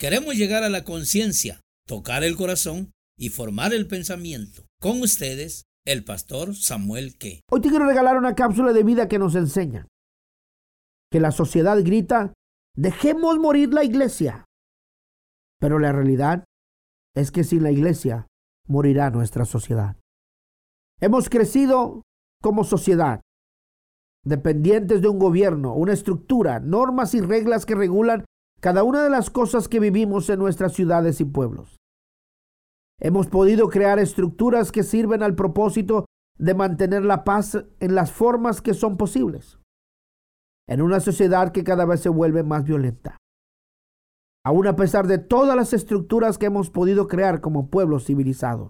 Queremos llegar a la conciencia, tocar el corazón y formar el pensamiento. Con ustedes, el pastor Samuel Ke. Hoy te quiero regalar una cápsula de vida que nos enseña que la sociedad grita: dejemos morir la iglesia. Pero la realidad es que sin la iglesia morirá nuestra sociedad. Hemos crecido como sociedad, dependientes de un gobierno, una estructura, normas y reglas que regulan cada una de las cosas que vivimos en nuestras ciudades y pueblos. Hemos podido crear estructuras que sirven al propósito de mantener la paz en las formas que son posibles, en una sociedad que cada vez se vuelve más violenta. Aún a pesar de todas las estructuras que hemos podido crear como pueblo civilizado.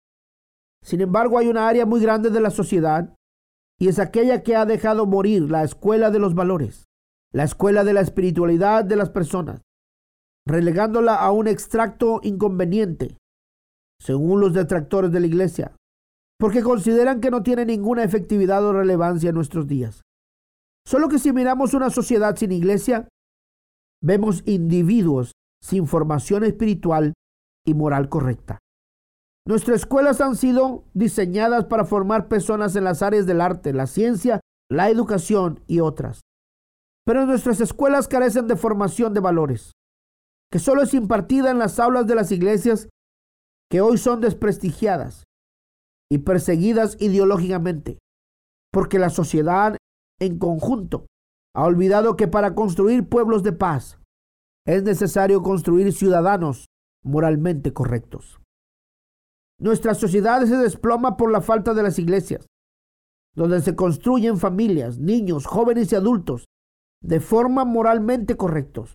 Sin embargo, hay una área muy grande de la sociedad y es aquella que ha dejado morir la escuela de los valores, la escuela de la espiritualidad de las personas, relegándola a un extracto inconveniente, según los detractores de la iglesia, porque consideran que no tiene ninguna efectividad o relevancia en nuestros días. Solo que si miramos una sociedad sin iglesia, vemos individuos sin formación espiritual y moral correcta. Nuestras escuelas han sido diseñadas para formar personas en las áreas del arte, la ciencia, la educación y otras. Pero nuestras escuelas carecen de formación de valores, que solo es impartida en las aulas de las iglesias que hoy son desprestigiadas y perseguidas ideológicamente, porque la sociedad en conjunto ha olvidado que para construir pueblos de paz es necesario construir ciudadanos moralmente correctos. Nuestra sociedad se desploma por la falta de las iglesias, donde se construyen familias, niños, jóvenes y adultos de forma moralmente correctos,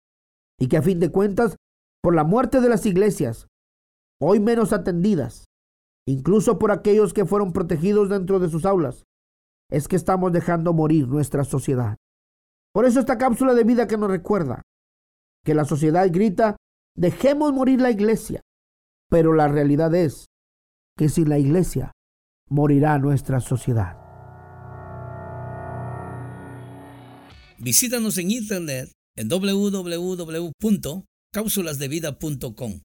y que a fin de cuentas, por la muerte de las iglesias, hoy menos atendidas, incluso por aquellos que fueron protegidos dentro de sus aulas, es que estamos dejando morir nuestra sociedad. Por eso esta cápsula de vida que nos recuerda que la sociedad grita: dejemos morir la iglesia. Pero la realidad es que sin la iglesia morirá nuestra sociedad. Visítanos en internet en www.cápsulasdevida.com